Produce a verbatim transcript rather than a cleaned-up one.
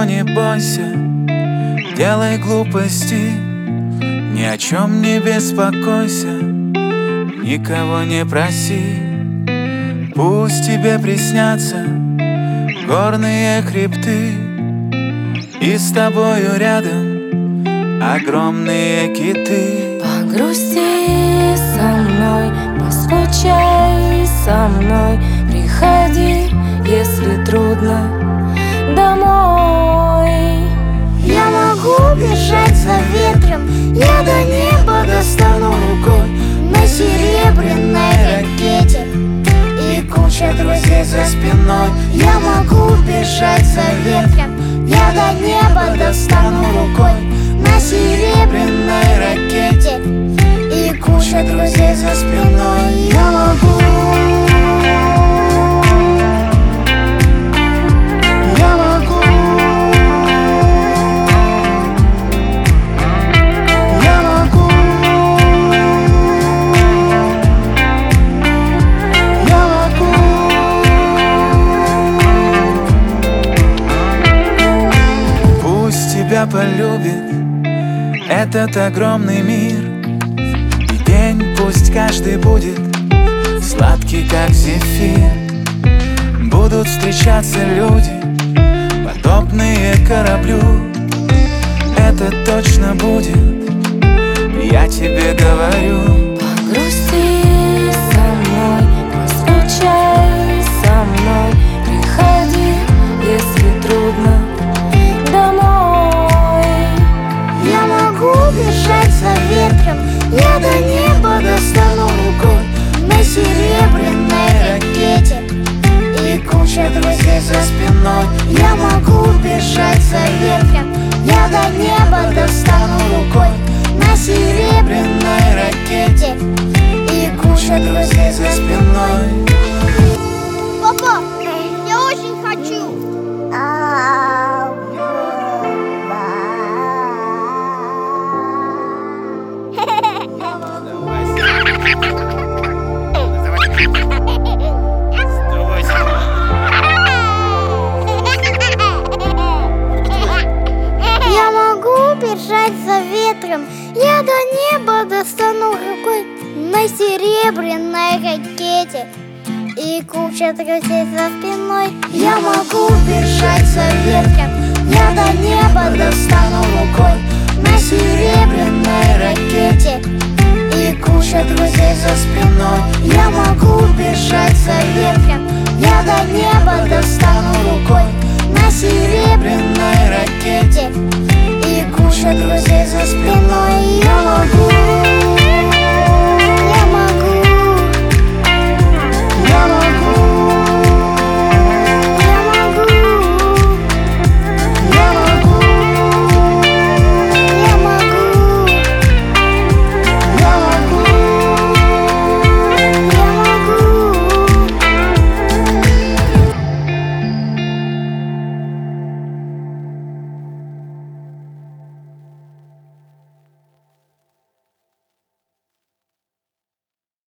не бойся, делай глупости, ни о чем не беспокойся, никого не проси. Пусть тебе приснятся горные хребты, и с тобою рядом огромные киты. Погрусти со мной, поскучай со мной, приходи, если трудно, домой. Я могу бежать за ветром, я до неба достану рукой на серебряной ракете и куча друзей за спиной. Я могу бежать за ветром, я до неба достану рукой на серебряной ракете и куча друзей за спиной. Я могу, я могу, я могу, я могу. Пусть тебя полюбит этот огромный мир, и день пусть каждый будет сладкий, как зефир. Будут встречаться люди, подобные кораблю. Это точно будет, я тебе говорю. Погрусти со мной, поскучай со мной, приходи, если трудно, домой. Я могу бежать за ветром, я до неба достану рукой на серебряной ракете и куча друзей за спиной. Я могу бежать за ветром, я до неба достану рукой на серебряной ракете и куча друзей за спиной. Папа, я очень хочу. Я могу бежать за ветром, я до неба достану рукой на серебряной ракете и куча друзей за спиной. Я могу бежать за ветром, я до неба достану рукой на серебряной ракете и куча друзей за спиной. Я могу бежать за ветром, я до неба достану рукой на серебряной